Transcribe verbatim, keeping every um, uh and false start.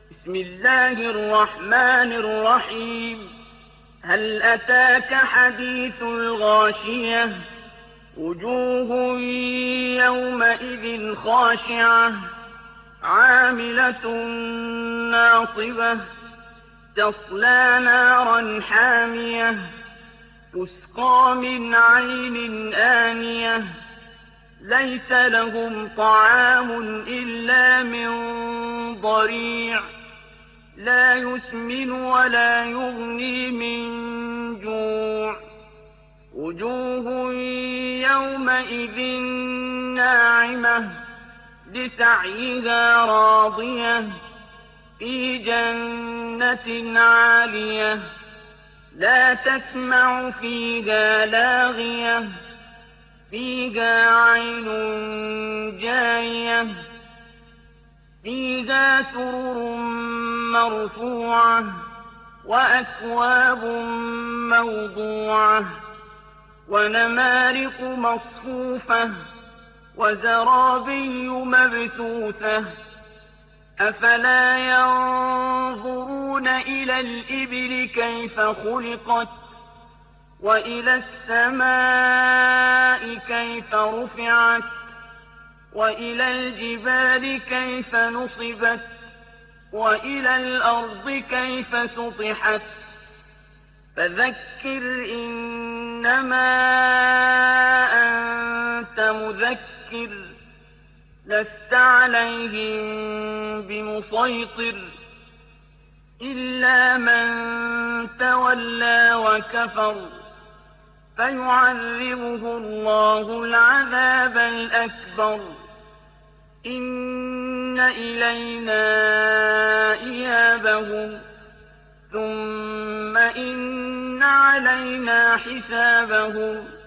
بسم الله الرحمن الرحيم هل أتاك حديث الغاشية وجوه يومئذ خاشعة عاملة ناصبة تصلى نارا حامية تسقى من عين آنية ليس لهم طعام إلا من ضريع لا يسمن ولا يغني من جوع وجوه يومئذ ناعمة لسعيها راضية في جنة عالية لا تسمع فيها لاغية فيها عين جارية فيها سرر مرفوعة وأكواب موضوعة ونمارق مصفوفة وزرابي مبثوثة أفلا ينظرون إلى الإبل كيف خلقت وإلى السماء كيف رفعت وإلى الجبال كيف نصبت وإلى الأرض كيف سطحت فذكر إنما أنت مذكر لست عليهم بمسيطر إلا من تولى وكفر فيعذبه الله العذاب الأكبر إن إلينا إيابهم ثم إن علينا حسابهم